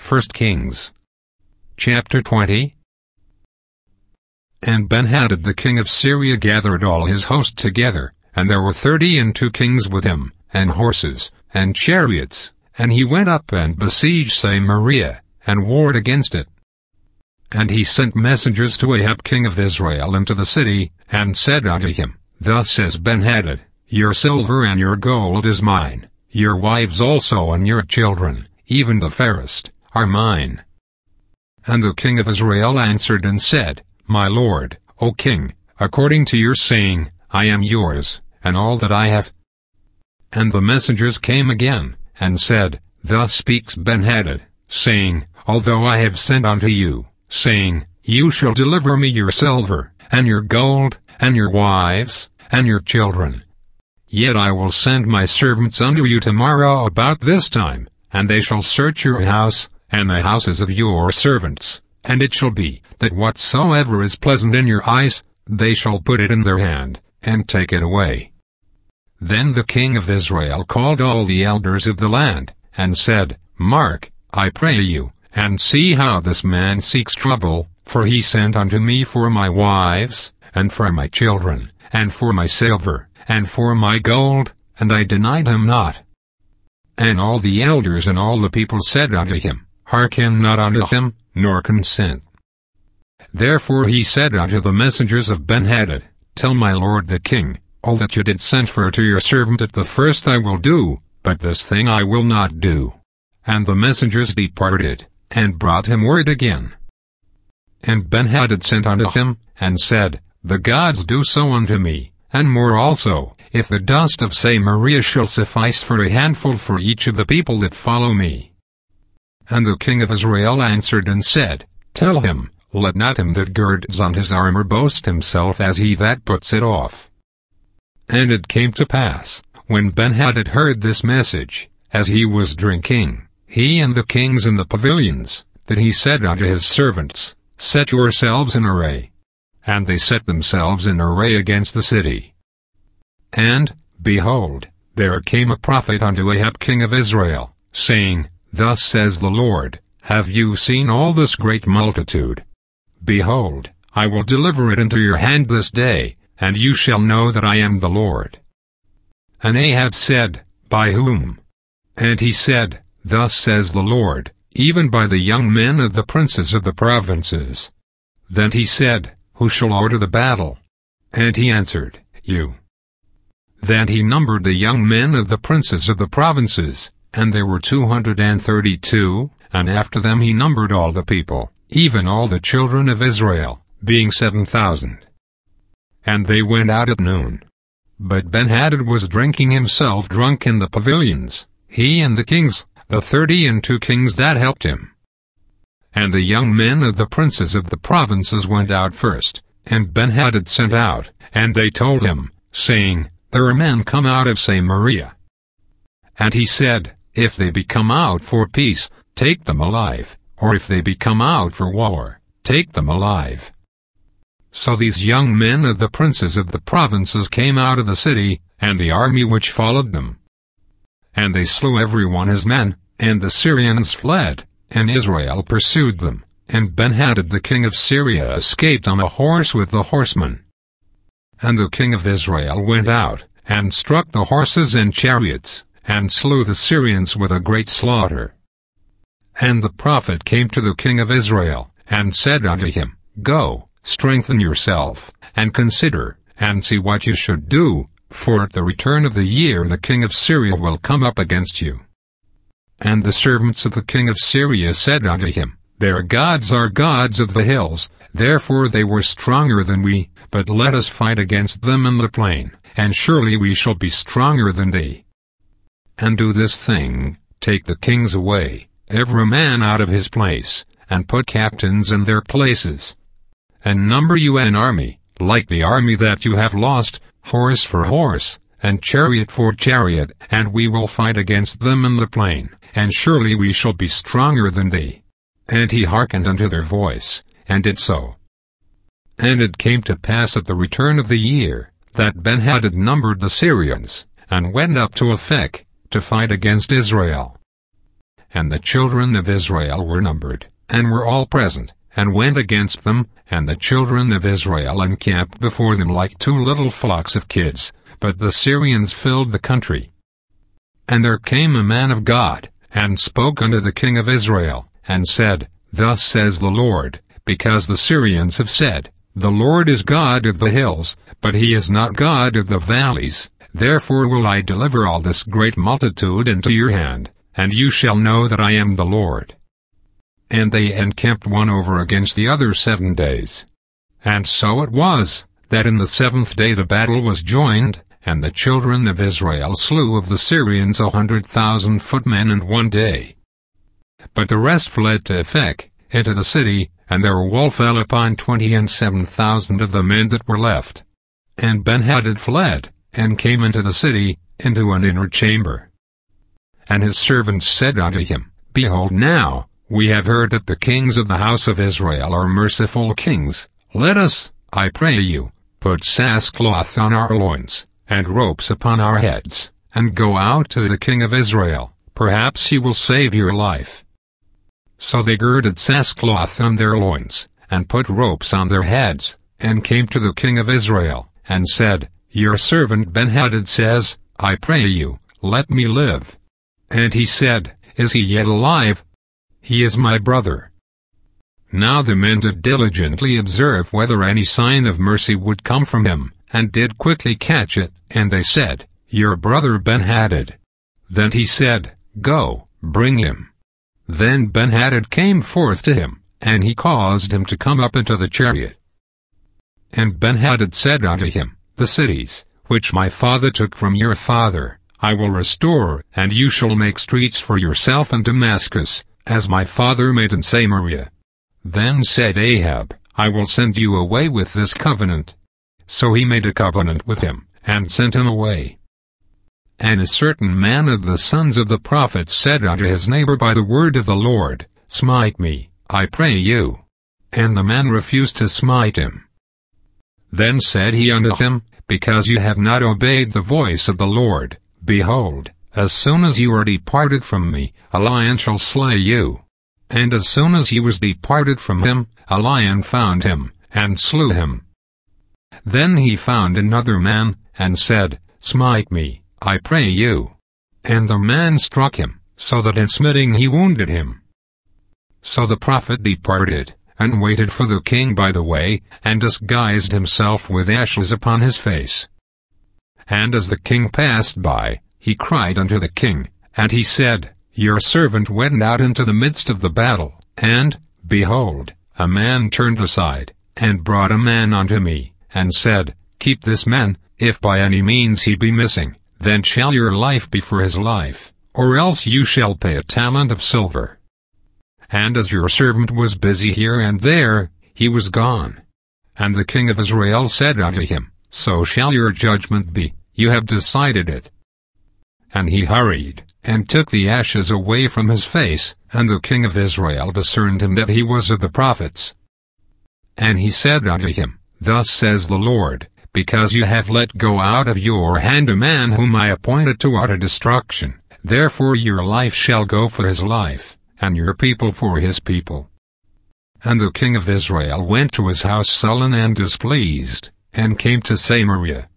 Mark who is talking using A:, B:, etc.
A: 1 Kings chapter 20. And Benhadad the king of Syria gathered all his host together, and there were 32 kings with him, and horses, and chariots, and he went up and besieged Samaria, and warred against it. And he sent messengers to Ahab king of Israel into the city, and said unto him, Thus says Benhadad, Your silver and your gold is mine, your wives also and your children, even the fairest, are mine. And the king of Israel answered and said, My lord, O king, according to your saying, I am yours, and all that I have. And the messengers came again, and said, Thus speaks Benhadad, saying, Although I have sent unto you, saying, You shall deliver me your silver, and your gold, and your wives, and your children. Yet I will send my servants unto you tomorrow about this time, and they shall search your house, and the houses of your servants, and it shall be, that whatsoever is pleasant in your eyes, they shall put it in their hand, and take it away. Then the king of Israel called all the elders of the land, and said, Mark, I pray you, and see how this man seeks trouble, for he sent unto me for my wives, and for my children, and for my silver, and for my gold, and I denied him not. And all the elders and all the people said unto him, Hearken not unto him, nor consent. Therefore he said unto the messengers of Benhadad, Tell my lord the king, all that you did send for to your servant at the first I will do, but this thing I will not do. And the messengers departed, and brought him word again. And Benhadad sent unto him, and said, The gods do so unto me, and more also, if the dust of Samaria shall suffice for a handful for each of the people that follow me. And the king of Israel answered and said, Tell him, Let not him that girds on his armor boast himself as he that puts it off. And it came to pass, when Benhadad heard this message, as he was drinking, he and the kings in the pavilions, that he said unto his servants, Set yourselves in array. And they set themselves in array against the city. And, behold, there came a prophet unto Ahab king of Israel, saying, Thus says the Lord, Have you seen all this great multitude? Behold, I will deliver it into your hand this day, and you shall know that I am the Lord. And Ahab said, By whom? And he said, Thus says the Lord, Even by the young men of the princes of the provinces. Then he said, Who shall order the battle? And he answered, You. Then he numbered the young men of the princes of the provinces, and there were 232, and after them he numbered all the people, even all the children of Israel, being 7,000. And they went out at noon. But Benhadad was drinking himself drunk in the pavilions, he and the kings, the 32 kings that helped him. And the young men of the princes of the provinces went out first, and Benhadad sent out, and they told him, saying, There are men come out of Samaria. And he said, If they be come out for peace, take them alive, or if they be come out for war, take them alive. So these young men of the princes of the provinces came out of the city, and the army which followed them. And they slew every one his men, and the Syrians fled, and Israel pursued them, and Benhadad the king of Syria escaped on a horse with the horsemen. And the king of Israel went out, and struck the horses and chariots, and slew the Syrians with a great slaughter. And the prophet came to the king of Israel, and said unto him, Go, strengthen yourself, and consider, and see what you should do, for at the return of the year the king of Syria will come up against you. And the servants of the king of Syria said unto him, Their gods are gods of the hills, therefore they were stronger than we, but let us fight against them in the plain, and surely we shall be stronger than they. And do this thing, take the kings away, every man out of his place, and put captains in their places. And number you an army, like the army that you have lost, horse for horse, and chariot for chariot, and we will fight against them in the plain, and surely we shall be stronger than they. And he hearkened unto their voice, and did so. And it came to pass at the return of the year, that Benhadad numbered the Syrians, and went up to Aphek, to fight against Israel. and the children of Israel were numbered, and were all present, and went against them, and the children of Israel encamped before them like two little flocks of kids, but the Syrians filled the country. And there came a man of God, and spoke unto the king of Israel, and said, Thus says the Lord, because the Syrians have said, The Lord is God of the hills, but he is not God of the valleys, therefore will I deliver all this great multitude into your hand, and you shall know that I am the Lord. And they encamped one over against the other 7 days. And so it was, that in the 7th day the battle was joined, and the children of Israel slew of the Syrians 100,000 footmen in 1 day. But the rest fled to Aphek, into the city, and their wall fell upon 27,000 of the men that were left. And Benhadad fled, and came into the city, into an inner chamber. And his servants said unto him, Behold now, we have heard that the kings of the house of Israel are merciful kings. Let us, I pray you, put sackcloth on our loins, and ropes upon our heads, and go out to the king of Israel. Perhaps he will save your life. So they girded sackcloth on their loins, and put ropes on their heads, and came to the king of Israel, and said, Your servant Benhadad says, I pray you, let me live. And he said, Is he yet alive? He is my brother. Now the men did diligently observe whether any sign of mercy would come from him, and did quickly catch it, and they said, Your brother Benhadad. Then he said, Go, bring him. Then Benhadad came forth to him, and he caused him to come up into the chariot. And Benhadad said unto him, The cities, which my father took from your father, I will restore, and you shall make streets for yourself in Damascus, as my father made in Samaria. Then said Ahab, I will send you away with this covenant. So he made a covenant with him, and sent him away. And a certain man of the sons of the prophets said unto his neighbor by the word of the Lord, Smite me, I pray you. And the man refused to smite him. Then said he unto him, Because you have not obeyed the voice of the Lord, behold, as soon as you are departed from me, a lion shall slay you. And as soon as he was departed from him, a lion found him, and slew him. Then he found another man, and said, Smite me, I pray you. And the man struck him, so that in smiting he wounded him. So the prophet departed, and waited for the king by the way, and disguised himself with ashes upon his face. And as the king passed by, he cried unto the king, and he said, Your servant went out into the midst of the battle, and, behold, a man turned aside, and brought a man unto me, and said, Keep this man, if by any means he be missing, then shall your life be for his life, or else you shall pay a talent of silver. And as your servant was busy here and there, he was gone. And the king of Israel said unto him, So shall your judgment be, you have decided it. And he hurried, and took the ashes away from his face, and the king of Israel discerned him that he was of the prophets. And he said unto him, Thus says the Lord, Because you have let go out of your hand a man whom I appointed to utter destruction, therefore your life shall go for his life, and your people for his people. And the king of Israel went to his house sullen and displeased, and came to Samaria.